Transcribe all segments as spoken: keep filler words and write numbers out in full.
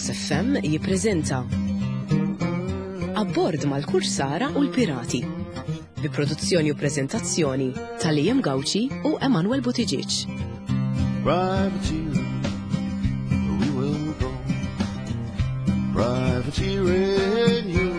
Campus F M jippreżenta Abbord mal-Kursara u l-Pirati bi produzzjoni u preżentazzjoni ta' Liam Gawci u Emanuel Buttigieg. Privateering, we will go. Privateering you.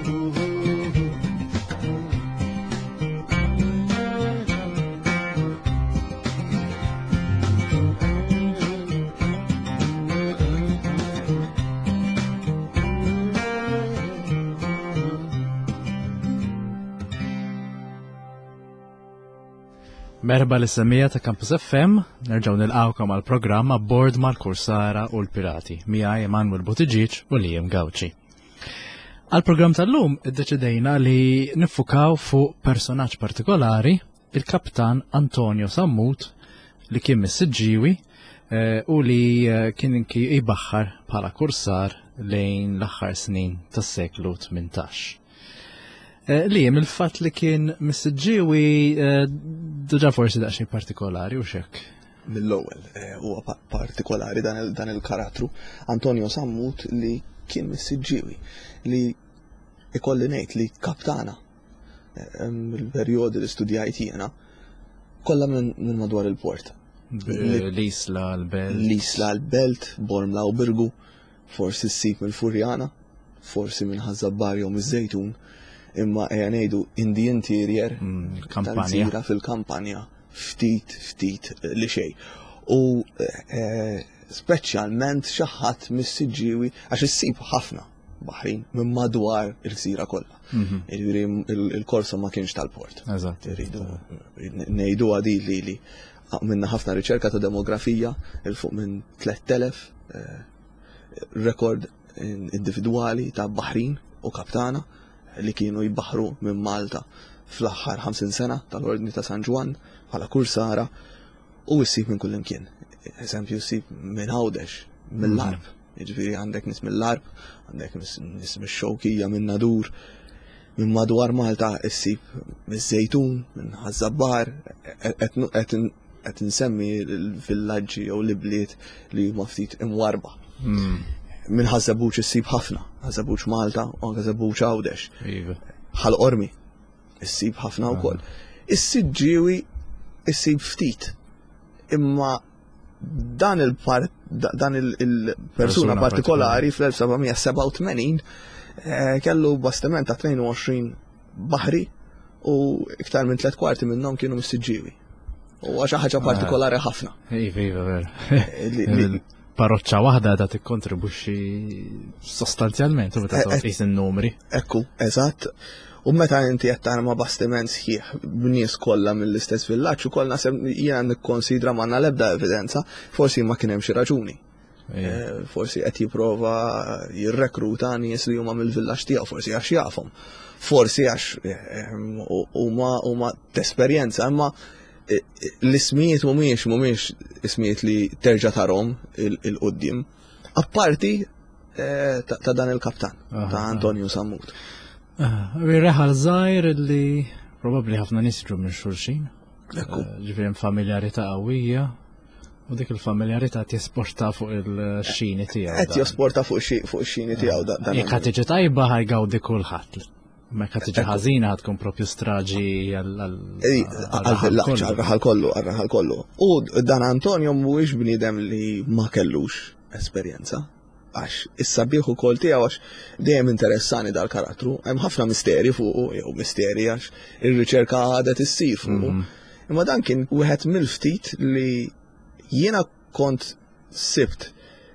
Merba l-issemija ta' Campus F M, nerġaw nilqawkom għal programm Abbord mal-Kursara u l-Pirati, miegħi Emanuel Buttigieg u Liam Gawci. Għal-programm tal-lum iddeċidejna li nifukaw fuq personaġġ partikolari, il-Kaptan Antonio Sammut, li kien mis-Siġġiewi u li kien inki jibaħħar bħala kursar lejn l-aħħar snin tas-seklu tmintax. Liam, il-fatt li kien mis-Siġġiewi diġà forsi daqsxejn partikolari u x'hekk. Mill-ewwel huwa partikolari dan il-karattru Antonio Sammut li kien mis-Siġġiewi li ikolli ngħid li kaptana mill-perjodi li studjajt jiena kollha minn madwar il-port. L-Isla l-Belt. L-Isla l-Belt, Bormla u Birgu, forsi ssib mill-Furjana, forsi minn Ħażabbar jew miż-Żejtun. Imma eja ngħidu in the interior tal-gżira fil-kampanja ftit ftit li xejn. U speċjalment xi ħadd mis-Siġġiewi għax issib ħafna baħrin minn madwar il-gżira kollha. Il-korso ma kienx tal-port. Eżatt. Irridu ngħidu għadi li li minna ħafna riċerka ta' demografija il fuq minn tliet elef rekord individwali ta' baħrin u kaptana li kienu jibbaħru minn Malta fl-aħħar ħamsin sena tal-Ordni ta' San Ġwan bħala kursara u issib minn kull imkien. Eżempju issib minn Għawdex, mill-Arb. Jiġifieri għandek nies mill-Arb, għandek nies mix-Xowkija minn Nadur, minn madwar Malta issib miż-Żejtun, minn Ħażabbar, qed insemmi l-villaġġi jew l-ibliet li huma ftit imwarba. Min Ħażabuċ issib ħafna, Ħażabuċ Malta u Ħażabuċ Għawdex. Ħal Qormi issib ħafna wkoll. Is-Siġġiewi issib ftit. Imma dan il-part dan il-persuna partikolari fl-elf sebgħamija seba' u tmenin kellu bastiment ta' tnejn u għoxrin baħri u iktar minn tliet kwarti minnhom kienu mis-Siġġiewi. U xi ħaġa partikolari ħafna. Iva, iva, ver. Parroċċa waħda ta' tikkontribwixxi sostanzjalment u meta tqis in-numri. Ekku, eżatt. U meta inti qed tagħmel bastiment sħiħ b'nies kollha mill-istess villaġġ ukoll naħseb jiena nikkonsidra m'għandna l-ebda evidenza, forsi ma kien hemm xi raġuni. Forsi qed jipprova jirrekruta nies li huma mill-villaġġ tiegħu, forsi għax jafhom. Forsi għax huma huma t-esperjenza, imma l-ismijiet mumiex mumiex ismijiet li terġa' tarhom il-qudiem. Apparti ta' dan il-kaptan, ta' Antonio Sammut. Reħal żgħir li probabbli ħafna nies jiġu minn xulxin. Ġifieri familjarità qawwija u dik il-familjarità jesporta fuq il-xini tiegħu. Qed jesporta fuq ix-xini tiegħu. Jekk ħadd tiġi tajba ħajgawdi kulħadd. Ma ħadd tiġi ħażina ħad tkun proprju straġi għal-villaġġ, għal-raħal kollu, għal-raħal kollu. U dan Antonio mhuwiex bniedem li ma kellux esperjenza. Għax is-sabiħ ukoll tiegħu għax dejjem interessani dal-karattru, hemm ħafna misterji fuqu, jew misterji għax ir-riċerka għadet issir fuqu. Imma dan kien wieħed mill-ftit li jiena kont sibt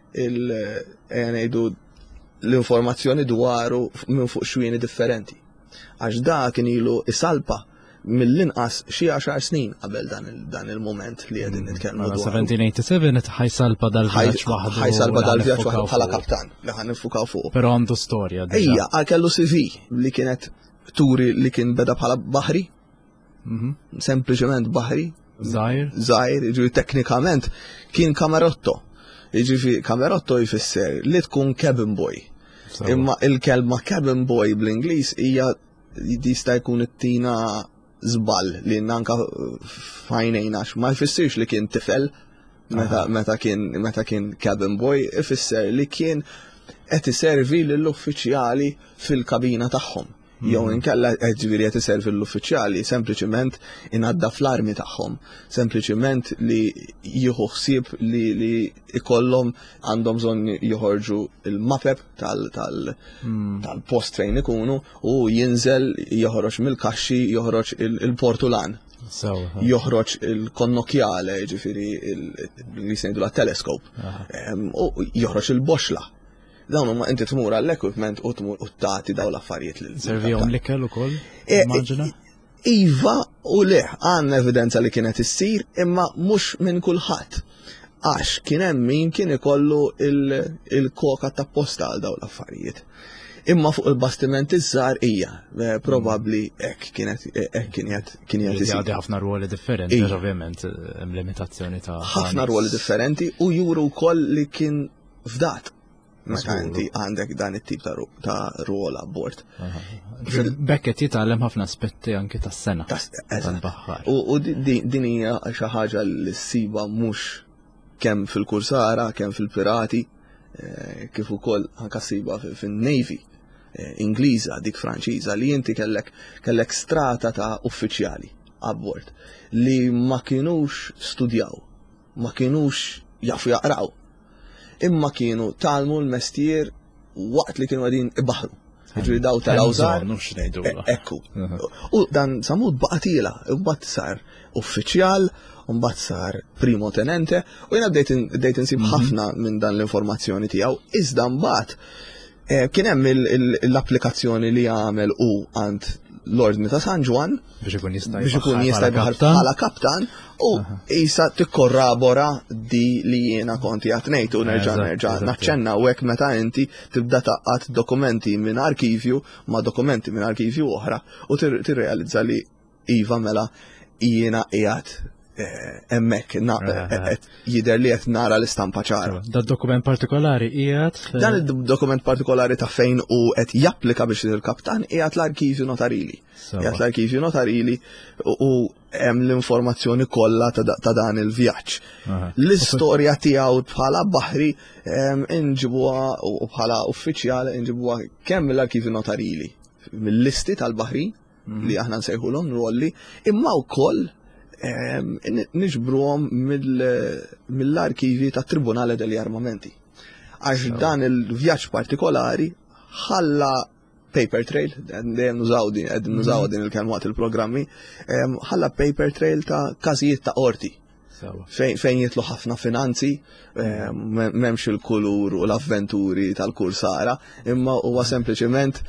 il-ngħidu l-informazzjoni dwaru minn fuq xwieni differenti. Għax da kien ilu isalpa mill-inqas xi għaxar snin qabel dan il-moment li qegħdin nitkellmu dwar. seventeen eighty-seven ħajsalpa dal-vjaġġ waħdu. Ħajsalpa dal-vjaġġ waħdu bħala kaptan li ħan nifukaw fuq. Però għandu storja. Ejja, għal kellu C V li kienet turi li kien beda bħala baħri. Sempliċement baħri. Żgħir. Żgħir, jiġri teknikament kien kamerotto. Jiġifieri kamerotto jfisser li tkun cabin boy. Imma il-kelma cabin boy bl-Ingliż hija jista' jkun it-tina żball li nanka fajnejna ma jfissirx li kien tifel meta kien meta kien cabin boy ifisser li kien qed iservi lill-uffiċjali fil-kabina tagħhom. Jew inkella qed ġifieri qed iservi l-uffiċjali sempliċement inadda fl-armi tagħhom, sempliċement li jieħu ħsieb li li ikollhom għandhom bżonn joħorġu il-mapep tal tal tal-post fejn ikunu u jinżel joħroġ mill-kaxxi joħroġ il-portulan. Joħroġ il-konnokjale, ġifieri li jsejdu la teleskop. U joħroġ il-boxla. Dawn huma inti tmur għall-equipment u tmur u tagħti dawn l-affarijiet lil. Servihom l-ikel ukoll? Immaġina? Iva u le, għandna evidenza li kienet issir imma mhux minn kulħadd. Għax kien hemm min kien ikollu il-koka ta' posta għal dawn l-affarijiet. Imma fuq il-bastiment iż-żgħar hija, probabbli hekk kienet hekk kienet kienet isir. Għandi ħafna ruoli differenti, ovvjament hemm limitazzjoni ta' ħafna ruoli differenti u juru wkoll li kien fdat. Meta inti għandek dan it-tip ta' ruol abbord. Bekket jitgħallem ħafna aspetti anke tas-sena tal-baħħar. U din hija xi ħaġa li ssiba mhux kemm fil-kursara, kemm fil-pirati, kif ukoll anke ssiba fin-Navy Ingliża, dik Franċiża li inti kellek kellek strata ta' uffiċjali abbord li ma kinux studjaw, ma kinux jafu jaqraw. Imma kienu talmu l-mestier waqt li kienu għadin ibaħru. Ġuri daw tal-awżar. Ekku. U dan samud baqatila, mbagħad sar uffiċjal, mbagħad sar primo tenente, u jena bdejt insib ħafna minn dan l-informazzjoni tiegħu. Iżda mbagħad kien hemm l-applikazzjoni li għamel u għand l-Ordni ta' San Ġwan biex ikun jista' biex ikun jista' jbaħar bħala kaptan u isa tikkorrabora di li jiena konti qed ngħid u nerġa' nerġa' naċċenna u hekk meta inti tibda taqqat dokumenti minn arkivju ma' dokumenti minn arkivju oħra u tirrealizza li iva mela jiena qiegħed hemmhekk jidher li qed nara l-istampa ċara. Da dokument partikolari qiegħed? Dan id-dokument partikolari ta' fejn u qed japplika biex il-kaptan qiegħed l-arkivju notarili. Qiegħed l-arkivju notarili u hemm l-informazzjoni kollha ta' dan il-vjaġġ. L-istorja tiegħu bħala baħri inġibuha u bħala uffiċjali inġibuha kemm l-arkivju notarili mill-listi tal-baħrin li aħna nsejħulhom rolli imma wkoll niġbruhom mill-arkivi tat Tribunale degli Armamenti. Għax dan il-vjaġġ partikolari ħalla paper trail, dejjem nużaw din qed nużaw din il-kelmat il-programmi, ħalla paper trail ta' każijiet ta' qorti. Fejn jitlu ħafna finanzi, m'hemmx il-kulur u l-avventuri tal-kursara, imma huwa sempliċement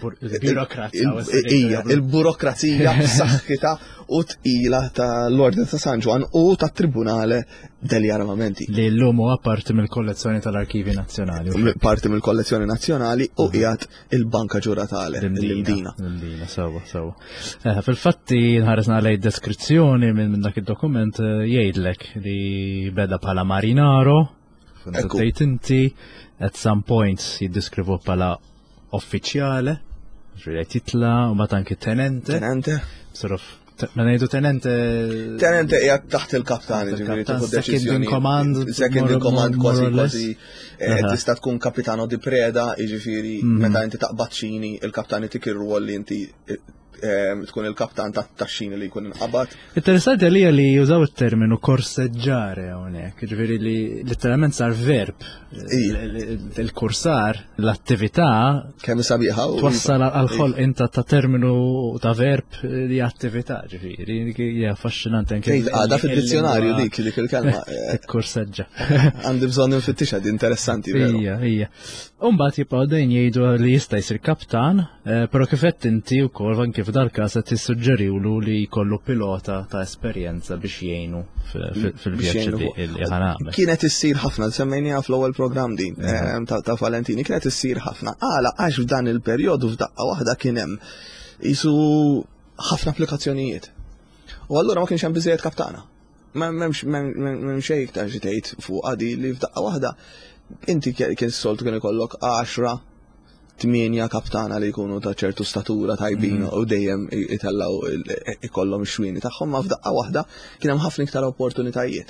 il-burokrazija b'saħħitha u tqila tal-Ordni ta' San Ġwan u tat-Tribunale degli Armamenti. Li llum huwa parti mill-kollezzjoni tal-Arkivi Nazzjonali. Parti mill-kollezzjoni nazzjonali u qiegħed il-Banka Ġuratale l-Imdina. L-Imdina, sewwa, sewwa. Fil-fatti nħaresna lejn deskrizzjoni minn dak id-dokument jgħidlek li beda bħala marinaro, tgħid inti at some point jiddeskrivu bħala uffiċjale, ġieli titla u mbagħad anke tenente. Tenente. Sort of ma ngħidu tenente. Tenente qiegħed taħt il-kaptan, ġifieri tieħu deċiżjoni. Second in command kważi kważi tista' tkun kapitano di preda, jiġifieri meta inti taqbad xini il-kaptan itik ir-rwol li inti tkun il-kaptan tax-xini li jkun inqabad. Interessanti għalija li jużaw it-terminu korseġġare hawnhekk, ġifieri li letteralment sar verb. Il-kursar, l-attività kemm sabiħa twassal għal-ħolq inta ta' terminu ta' verb li attività, ġifieri hija affaxxinanti anke. Għadha fid-dizzjonarju dik dik il-kelma. Korseġġa. Għandi bżonn infittixa di interessanti. Hija, hija. Umbagħad jibqgħu dejn jgħidu li jista' jsir kaptan, però kif qed inti wkoll anke f'dal każ qed tissuġġeriwlu li jkollu pilota ta' esperjenza biex jgħinu fil-vjaġġ li ħanagħmel. Kienet issir ħafna semmejniha fl-ewwel programm din ta' Valentini, kienet issir ħafna. Għala għax f'dan il-perjodu f'daqqa waħda kien hemm isu ħafna applikazzjonijiet. U allura ma kienx hemm biżejjed kaptana. M'hemmx m'hemm xejn iktar xi tgħid fuq għadi li f'daqqa waħda inti kien soltu kien ikollok għaxra tminja kaptana li jkunu ta' ċertu statura tajbin u dejjem itellaw ikollhom ix-xwieni tagħhom ma f'daqqa waħda kien hemm ħafna iktar opportunitajiet.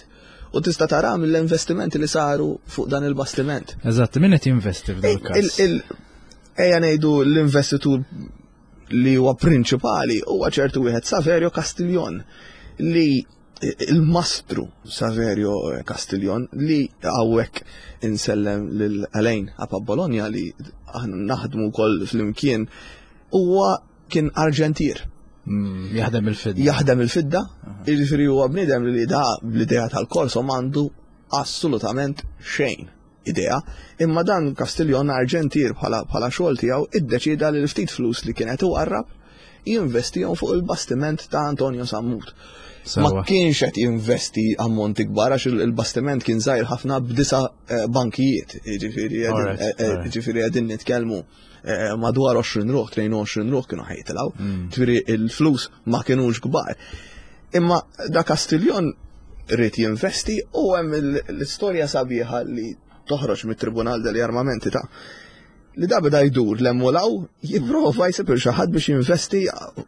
U tista' tara mill-investimenti li saru fuq dan il-bastiment. Eżatt, min qed jinvesti f'dan il-każ? Ejja ngħidu l-investitur li huwa prinċipali huwa ċertu wieħed Saverio Castiglion li il-mastru Saverio Castiglion li hawnhekk insellem lil Alain Apa Bologna li aħna naħdmu wkoll flimkien huwa kien arġentier. Jaħdem il-fidda. Jaħdem il-fidda, jiġifieri huwa bniedem li da bl-idea tal-korso m'għandu assolutament xejn idea, imma dan Castiglion arġentier bħala bħala xogħol tiegħu iddeċida li l-ftit flus li kienet iwarrab jinvestihom fuq il-bastiment ta' Antonio Sammut. Ma kienx qed jinvesti ammonti kbar għax il-bastiment kien żgħir ħafna b'disa bankijiet, jiġifieri jiġifieri qegħdin nitkellmu madwar għoxrin ruħ, trejn għoxrin ruħ kienu ħejtilgħu, jiġifieri il-flus ma kienux kbar. Imma da Castiglion rrid jinvesti u hemm l-istorja sabiħa li toħroġ mit-Tribunal degli Armamenti ta' li da beda jdur l-emmulaw jipprova jsib xi ħadd biex jinvesti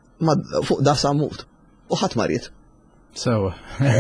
fuq da Sammut u ħadd marit. Sewa.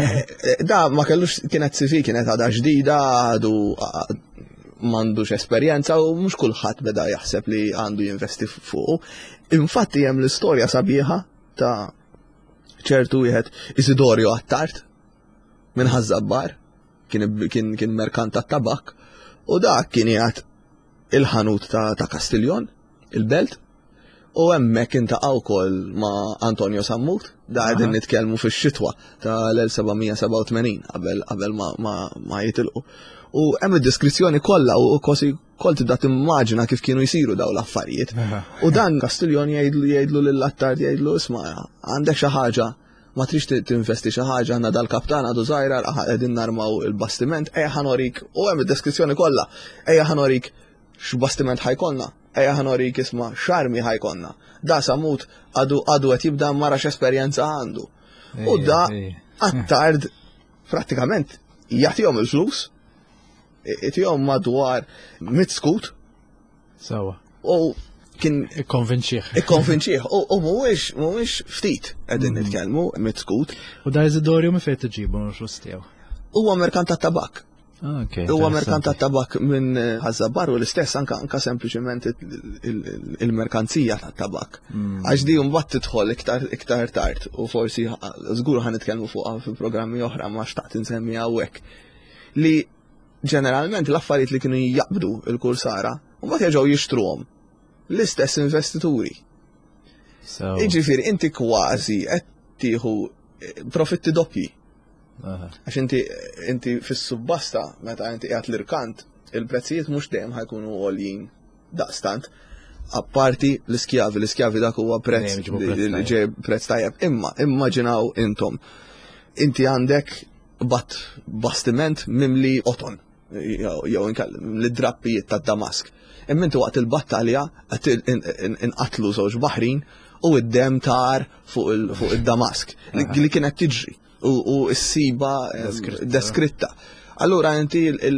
Da ma kellux kienet sifi kienet għadha ġdida għadu m'għandux esperjenza u mhux kulħadd beda jaħseb li għandu jinvesti fuq. Infatti hemm l-istorja sabiħa ta' ċertu wieħed Isidorio Attart minn Ħażabbar kien kien merkant tat-tabak u dak kien jgħid il-ħanut ta' ta' Castiglion, il-belt, u hemmhekk intaqgħu wkoll ma' Antonio Sammut, da qegħdin nitkellmu fix-xitwa tal-sebgħmija seba' u tmenin qabel qabel ma jitilqu. U hemm id-deskrizzjoni kollha u kosi kol tibda timmaġina kif kienu jsiru daw l-affarijiet. U dan Castiglion jgħidlu lill-Attard jgħidlu isma' għandek xi ħaġa ma trix tinvesti xi ħaġa għandna dal-kaptan għadu żgħira qegħdin narmaw il-bastiment, ejja ħanorik, u hemm id-deskrizzjoni kollha, ejja ħanorik x'bastiment ħajkollna, ejja ħanorik isma' xarmi ħajkollna. Da Sammut għadu għadu qed jibda mara x'esperjenza għandu. U da Attard prattikament jagħtihom il-flus, jagħtihom madwar mit skut. Sewa. U kien ikkonvinċih. Ikkonvinċih. U mhuwiex mhuwiex ftit qegħdin nitkellmu mit skut. U da Isidorio mi fejn tiġibu l-flus tiegħu? Huwa merkant tat-tabak. Okay, huwa merkant tat-tabak minn Ħażabbar u l-istess anka anka sempliċement il-merkanzija tat-tabak. Għax di mbagħad tidħol iktar iktar tard u forsi żgur ħan nitkellmu fuqha fil-programmi oħra ma xtaqt insemmi hawnhekk. Li ġeneralment l-affarijiet li kienu jaqbdu il-kursara u mbagħad jerġgħu jixtruhom l-istess investituri. Jiġifieri inti kważi qed tieħu profitti doppji. Għax inti inti fis-subbasta meta inti qiegħed l-irkant, il-prezzijiet mhux dejjem ħajkunu għoljin daqstant. Apparti l-iskjavi, l-iskjavi dak huwa prezz li ġej prezz tajjeb. Imma immaġinaw intom. Inti għandek bat bastiment mimli oton jew inkellem l-drappijiet tad-Damask. Imma inti waqt il-battalja qed inqatlu żewġ baħrin u id-dem tar fuq id-Damask li kienet tiġri. U s-siba deskritta. Allura inti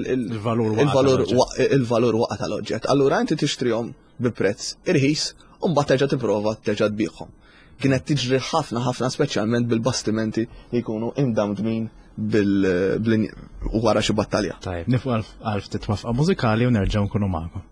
il-valur waqa tal-oġġett. Allura inti tixtrihom bi prezz irħis u mbagħad terġa' tipprova terġa' tbieħhom. Kienet tiġri ħafna ħafna speċjalment bil-bastimenti li jkunu imdamdmin bil wara xi battalja. Tajb, nifqu għal ftit wafqa mużikali u nerġgħu nkunu magħkom.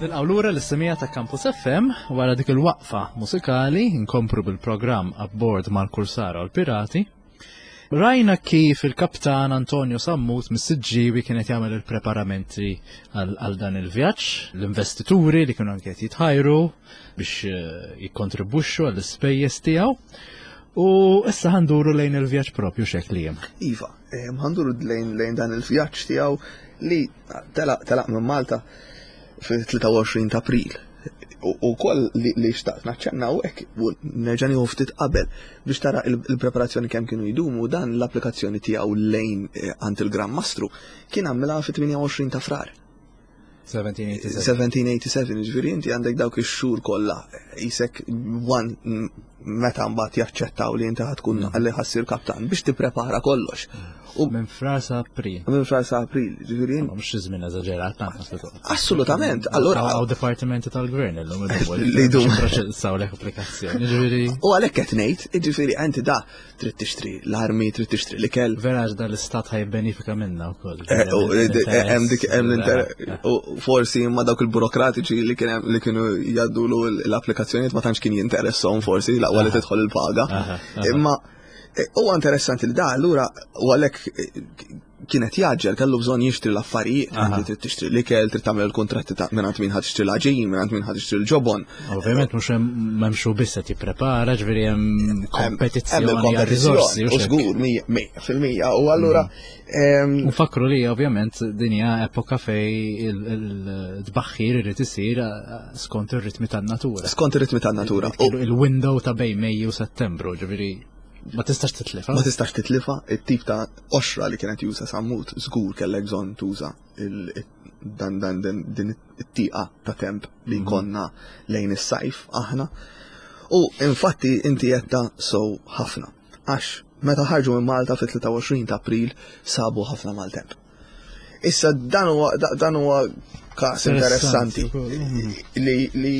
Nil-qawlura l-istemija ta' Campus F M wara dik il-waqfa musikali nkompru bil-programm abbord mal-Kursara u l-Pirati. Rajna kif il-kaptan Antonio Sammut mis-Siġġiewi kienet jagħmel il-preparamenti għal dan il-vjaġġ, l-investituri li kienu anke jitħajru biex jikkontribwixxu għall-ispejjeż tiegħu. U issa ħanduru lejn il-vjaġġ propju xek li hemm. Iva, ħanduru lejn lejn dan il-vjaġġ tiegħu li telaq minn Malta fil-tlieta u għoxrin ta' April. U koll li xtaqt naċċenna u hekk nerġa' nieħu ftit qabel biex tara il-preparazzjoni kemm kienu jdumu dan l-applikazzjoni tiegħu lejn għand il-Gran Mastru kien għamilha fit-tminja u għoxrin ta' Frar. seventeen eighty-seven. seventeen eighty-seven, ġifieri inti għandek dawk ix-xhur kollha isek wan meta mbagħad jaċċettaw li inti ħadkun għalli ħassir kaptan biex tipprepara kollox. Minn Frar sa April. Minn Frar sa April, ġifieri. Mhux żmien eżaġerat. Assolutament. Allura għaw dipartimenti tal-gvern illum li jdum proċessaw lek applikazzjoni. Ġifieri. U għalhekk qed ngħid, ġifieri inti da trid tixtri l-armi, trid tixtri l-ikel. Vera da l-istat ħajbenifika minnha wkoll. Hemm dik hemm l-inter u forsi ma dawk il-burokratiċi li kien li kienu jgħaddulu l-applikazzjonijiet ma tantx kien jinteressahom forsi laqwa li tidħol il-paga. Imma huwa interessanti li da allura u għalhekk kienet jaġġel kellu bżonn jixtri l-affarijiet, għandi trid tixtri l-ikel, trid tagħmel il-kuntratti ta' minn min ħadd tixtri l-aġin, minn min ħadd tixtri l-ġobon. Ovvjament mhux m'hemmx biss qed jipprepara, ġifieri hemm kompetizzjoni għal riżorsi u żgur mija fil-mija u allura Nfakru li ovvjament din hija epoka fej il-tbaħħir irid isir skont ir-ritmi tan-natura. Skont ir-ritmi tan-natura. Il-window ta' bejn Mejju u Settembru, ġifieri ma tistax titlifa. Ma tistax titlifa, it-tip ta' oxra li kienet juża Sammut żgur kellek bżonn tuża dan dan din it-tieqa ta' temp li konna lejn is-sajf aħna. U infatti inti jetta sow ħafna. Għax meta ħarġu minn Malta fit-tlieta u għoxrin ta' April sabu ħafna mal-temp. Issa dan huwa dan huwa każ interessanti li li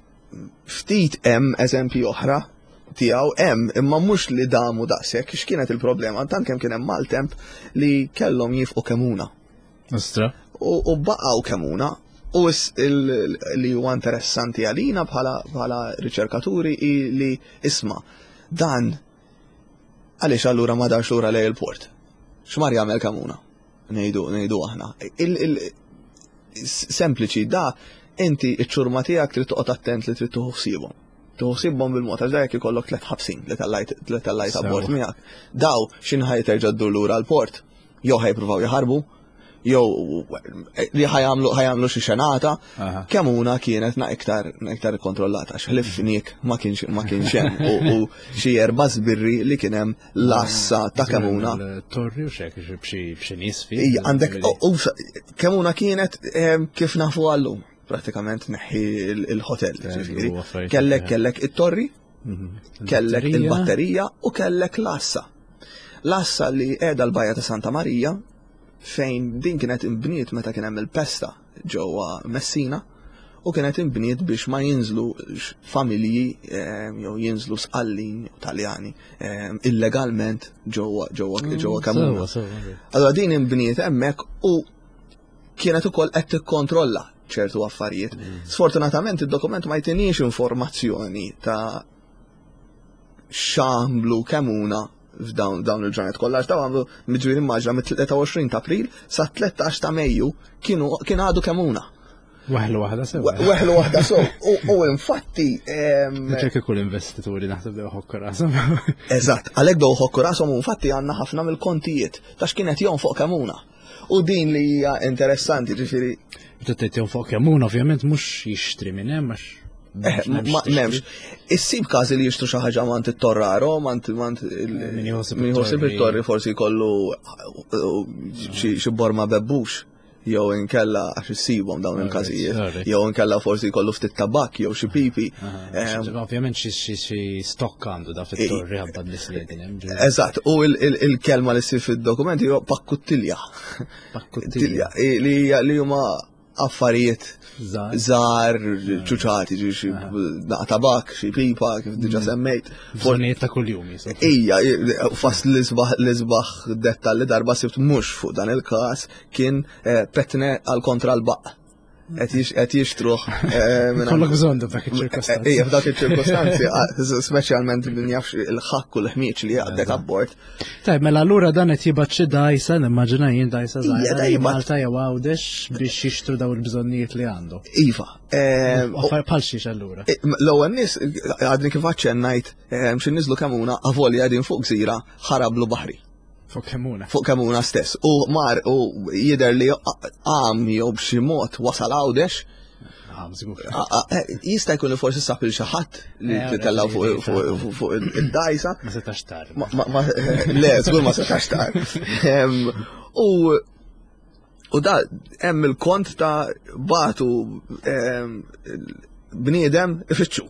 ftit hemm eżempji oħra tiegħu hemm imma mhux li damu daqshekk x'kienet il-problema tant kemm kien hemm maltemp li kellhom jifqu kemuna. Ostra. U baqgħu kemuna u li huwa interessanti għalina bħala riċerkaturi li isma' dan għaliex allura ma darx lura lejn il-port. X'mar jagħmel kemuna? Ngħidu ngħidu aħna. Sempliċi da inti ċ-ċurma tiegħek trid toqgħod attent li trid tuħu ħsiebhom. Tuħsibhom bil-mod għax dajk ikollok tliet ħabsin li tal-lajt abbord miegħek. Daw x'inħaj terġa' ddur lura l-port, jew ħajpruvaw jaħarbu, jew li ħajamlu xi xenata, kemuna kienet na iktar iktar ikkontrollata x'ħlifnik ma kienx ma kienx hemm u xi erba' żbirri li kien hemm lassa ta' kemuna. Torri u xek b'xi nies fi. Hija għandek kemuna kienet kif nafu għallum. Pratikament neħi il-hotel. Kellek kellek it-torri, kellek il-batterija u kellek l-assa. L-assa li qiegħda l-bajja ta' Santa Marija fejn din kienet imbniet meta kien hemm il-pesta ġewwa Messina u kienet imbniet biex ma jinżlu familji jew jinżlu sqallin Taljani illegalment ġewwa ġewwa ġewwa Kemuna. Allura din imbniet hemmhekk u kienet ukoll qed tikkontrolla ċertu affarijiet. Sfortunatament id-dokument ma jtinix informazzjoni ta' x'għamlu kemuna f'dawn dawn il-ġranet kollha dawn għamlu miġifieri immaġna mit-tlieta u għoxrin ta' April sa tlettax ta' Mejju kienu kien għadu kemuna. Waħlu waħda sew. Waħlu waħda sew. U infatti ċekki kull investituri naħseb dew ħokku rashom. Eżatt, għalhekk dew ħokku rashom u infatti għandna ħafna mill-kontijiet ta' x'kienet jom fuq kemuna. U din li hija interessanti ġifieri. Trid fuq kemuna ovvjament mhux jixtri minn hemm għax ma nemx. Issib każi li jixtru xi ħaġa mant it-torraro, mant mant min jħossib it-torri forsi jkollu xi borma bebbux. Jew inkella għax issibhom dawn il-każijiet, jew inkella forsi jkollu ftit tabak jew xi pipi. Ovvjament xi stokk għandu da fit-torri ħabba nies li qegħdin hemm. Eżatt, u il-kelma li ssir fid-dokumenti huwa pakkuttilja. Pakkuttilja li huma affarijiet żgħar ċuċati xi tabak, xi pipa kif diġà semmejt. Bżonnijiet ta' kuljum. Ija, fas l-isbaħ dettalli darba sibt mhux fuq dan il-każ kien petne għal kontra l-baq. qed jixtruh. Kollok bżonn dak iċ-ċirkostanzi. Ejja, f'dak iċ-ċirkostanzi, speċjalment min jafx il-ħakk u l-ħmieġ li jaqdek abbord. Tajb, mela allura dan qed jibgħat xi dajsa, nimmaġina jien dajsa Hija żgħira da li jibgħat- Malta jew għawdex biex jixtru daw il-bżonnijiet li għandu. Iva. eh, Bħal xiex allura. Eh, L-ewwel nies għadni kif aċċennajt xi niżlu kemmuna avolja qegħdin fuq gżira ħarablu baħri. Fuq kemmuna. Fuq kemmuna stess. U mar u jidher li għam jew b'xi mod wasal għawdex, Ah, żgur. jista' jkun li forsi sab il xi ħadd li Eh, titellaw għara, fuq fuq- fuq id-dajsa. Ma setax tar. Ma- ma- ma- Le, żgur ma setax tar. Em, U u da hemm il-kont ta' batu em, bniedem ifittxu.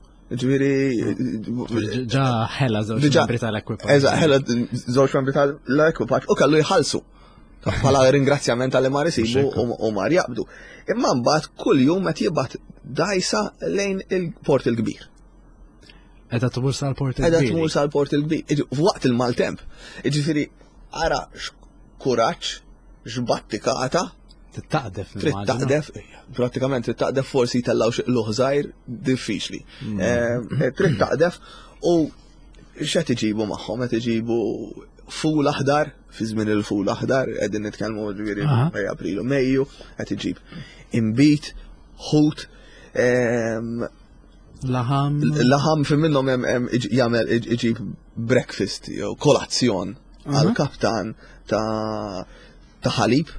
Ġifieri Ġa ħela żewġ Diġà- membri tal-ekwipaġġ. Eżatt, ħela żewġ membri tal-ekwipaġġ u kellu jħallsu. Bħala ringrazzjament tal mar isibu u mar jaqbdu. Imma mbagħad kull jum qed jibgħat dajsa lejn il-port il-kbir. Edha tmur sal-port Edha il-kbiri. tmur sal-port il-kbir. Iġi- F'waqt il-maltemp. Ġifieri ara x'kuraġġ, x'battikata, Tittaqdef trid taqdef, pratikament trid taqdef forsi jtellaw xi luħżajr diffiċli. Eh, Trid taqdef u x'qed iġibu magħhom, qed iġibu ful aħdar, fi żmien il-ful aħdar, qegħdin nitkellmu ġifieri Aha. Mej April u Mejju, qed iġib imbit, ħut, em, Laħam. laħam fi minnhom hemm hemm iġ- jagħmel iġ- iġib breakfast jew kolazzjon għal kaptan ta' ta' ħalib.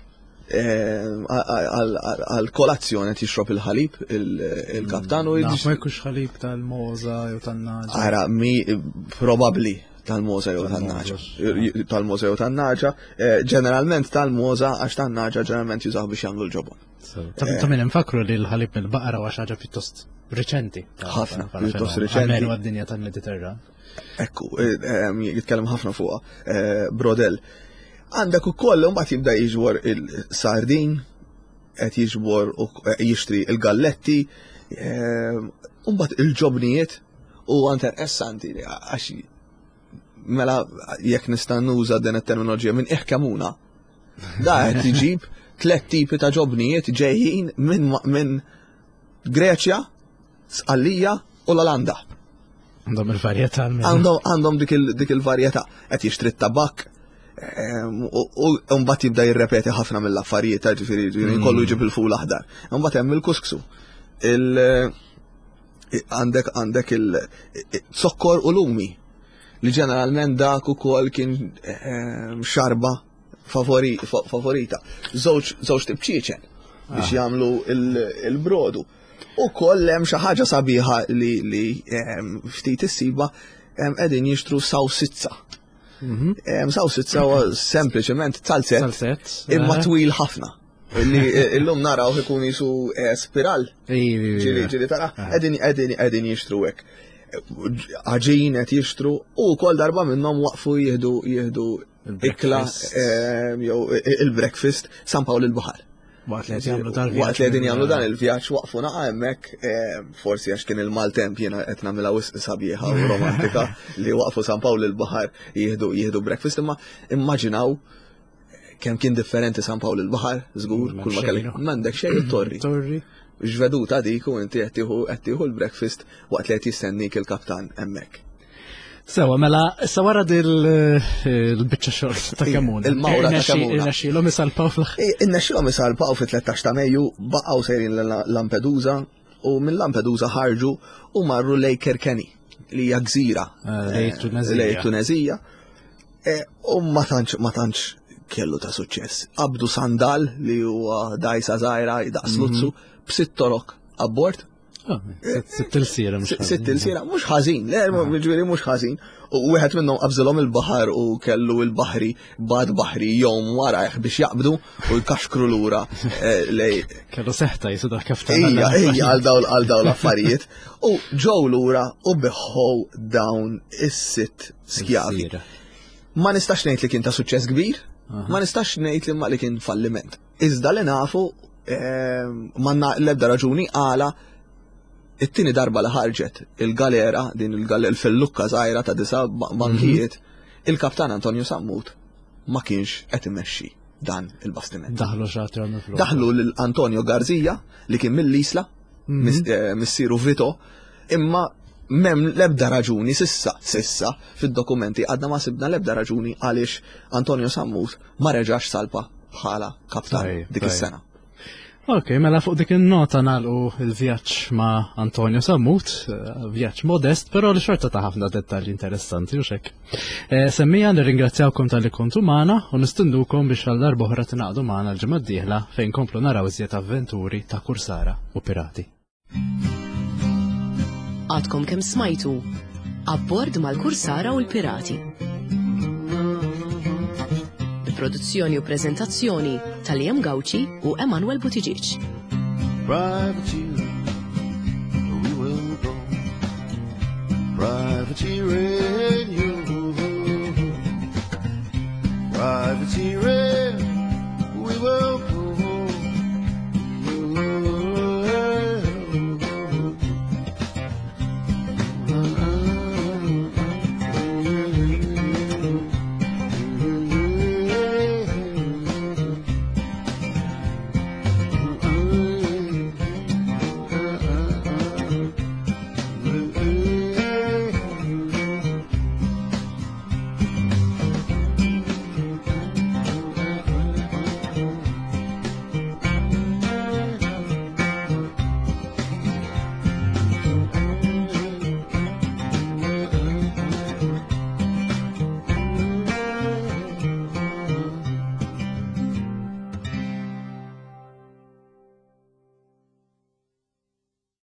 em, għal- għal għal kolazzjon qed jixrob il-ħalib il- il-kaptan u Naf jiġi- ma jkunx ħalib tal-moza jew tan-naġa. Ara, mi probabli tal-moza jew tan-naġa. Tal-moza. Tal-moza jew tan-naġa. eh, Ġeneralment tal-moza għax tan-naġa ġeneralment jużaw biex jagħmlu l-ġobon. Ta' minn infakru li l-ħalib mill-baqra wa xaġa pjuttost reċenti. Ħafna, pjuttost reċenti. Għalmenu għad-dinja tal-Mediterran. Ekku, eh, em, jitkellem ħafna fuqha. eh, Brodel. Għandek ukoll mbagħad jibda jiġbor il-sardin, qed jiġbor u jixtri il-galletti, em, u mbagħad il-ġobnijiet u interessanti għax mela jekk nista' nuża din it-terminoloġija minn iħkemuna. Da qed iġib tliet tipi ta' ġobnijiet ġejjin minn minn Greċja, Sqallija u l-Olanda. Għandhom il-varjetà għal-menu. Għandhom għandhom dik il- dik il-varjetà. Qed jixtri t-tabak em, u u mbagħad jibda jirrepeti ħafna mill-affarijiet, ġifieri ġifieri kollu jġib il-ful aħdar. Mbagħad hemm il-kusksu. Il għandek għandek il-sokkor u lumi li ġeneralment dak ukoll kien em, xarba favori- fa- favorita. Żewġ żewġ tibċiċen biex jagħmlu il- il-brodu. U koll hemm xi ħaġa sabiħa li li em, ftit issiba em, qegħdin jixtru sawsizza. Em, Sawsizza huwa sempliċement salset Salset. imma twil ħafna. Illi illum naraw ikun jisu eh, spiral. Ġili ġili tara, qegħdin qegħdin qegħdin jixtru hekk. Aġin qed jixtru u kol darba minnhom waqfu jieħdu jieħdu ikla Il-breakfast. em, jew il-breakfast San Pawl il-Baħar. Waqt li qed jagħmlu dan Waqt li qegħdin jagħmlu dan il-vjaġġ waqfu naqa' hemmhekk forsi għax kien il-maltemp jiena qed nagħmilha wisq sabiħa u romantika li waqfu San Pawl il-Baħar jieħdu jieħdu breakfast imma immaġinaw kemm kien differenti San Pawl il-Baħar żgur kull ma kellek m'għandek xejn it-torri. Torri. Ġveduta dik u inti qed tieħu qed tieħu l-breakfast waqt li qed jistennik il-kaptan hemmhekk. Sewa, mela, issa wara il-bicċa xort ta' Kemuna. Il-mawra ta' Kemuna. Naxxilhom isalpaw fl-aħħar. Innexxilhom isalpaw fit-tlettax ta' Mejju baqgħu sejrin l Lampedusa u minn Lampedusa ħarġu u marru lej Kerkeni li hija gżira Ah, lej eh, Tunezija. lej Tunezija. Eh, U ma tantx ma tantx kellu ta' suċċess. Abdu sandal li huwa dajsa żgħira daqs luzzu b'sitt torok abbord. Sitt il-sira, mux Sitt il-sira, mux ħażin, le, ġviri mux ħażin. U wieħed minnhom qabżilhom il-baħar u kellu il-baħri bad baħri jom warajh biex jaqbdu u jkaxkru lura eh, lej. Kellu seħta jisu dak kaftan. Ija, ija, għal dawl għal dawl affarijiet. U ġew lura u beħħow dawn is-sitt skjavi. Ma nistax ngħid li kien ta' suċċess kbir, ma nistax ngħid li ma li kien falliment. Iżda li nafu eh, manna l-ebda raġuni għala it-tini darba li ħarġet il-galera, din il-galera fil-lukka zaħira ta' disa bankijiet, il-kaptan Antonio Sammut ma kienx qed imexxi dan il-bastiment. Daħlu xatri għannu flok. Daħlu l-Antonio Garzija li kien mill-Isla, missiru Vito, imma mem lebda raġuni sissa, sissa fid-dokumenti għadna ma sibna lebda raġuni għaliex Antonio Sammut ma reġax salpa bħala kaptan dik is-sena. Ok, mela fuq dik il-nota nagħlqu il-vjaġġ ma' Antonio Sammut, vjaġġ modest, però li xorta ta' ħafna dettalji interessanti u xek. Semmija nirringrazzjawkom tal-li kontu magħna u nistindukom biex għal darba oħra tingħaqdu magħna l-ġimgħa d-dieħla fejn komplu naraw iżjed avventuri ta' kursara u pirati. Għadkom kemm smajtu abbord mal-kursara u l-pirati. Produzzjoni u prezentazzjoni tal-Liam Gawci u Emanuel Buttigieg. Privateer, we will go. Privateer.